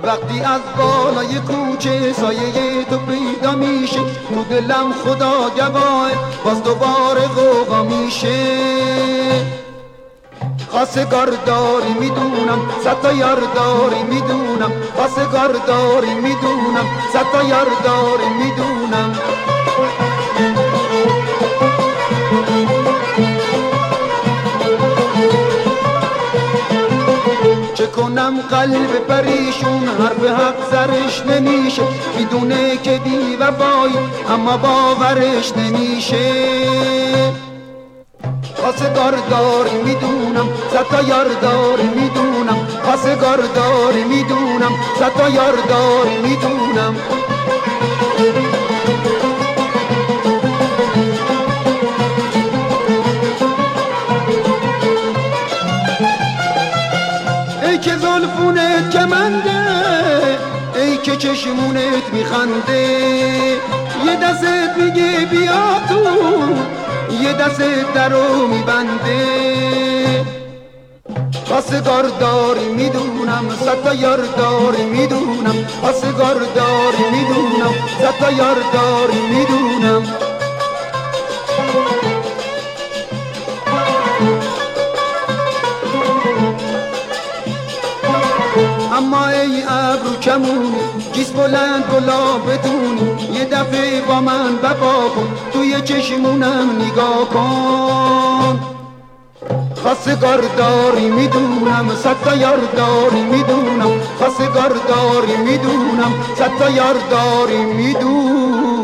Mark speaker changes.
Speaker 1: وقتی از بالای کوچه سایه تو پیدا میشه تو دلم خدا گواه باز دوباره غوغا میشه خواستگار داری میدونم صد تا یار داری میدونم خواستگار داری میدونم صد تا یار داری میدونم چه کنم قلب پریشون حرف حق سرش نمیشه میدونه که بی وفایی اما باورش نمیشه خواستگار داری میدونم صد تا یار داری میدونم خواستگار داری میدونم صد تا یار داری میدونم ای که زلفونت کمنده ای که چشمونت میخنده یه دستت میگه بیا تو یه دستت درو میبنده خواستگار داری میدونم صد تا یار داری میدونم خواستگار داری میدونم صد تا یار داری میدونم اما ای ابرو کمونی جیس بلند گلا بدونی یه دفعه با من وفا کن توی چشمونم نگاه کن خواستگار داری میدونم صد تا یار داری میدونم خواستگار داری میدونم صد تا یار داری میدونم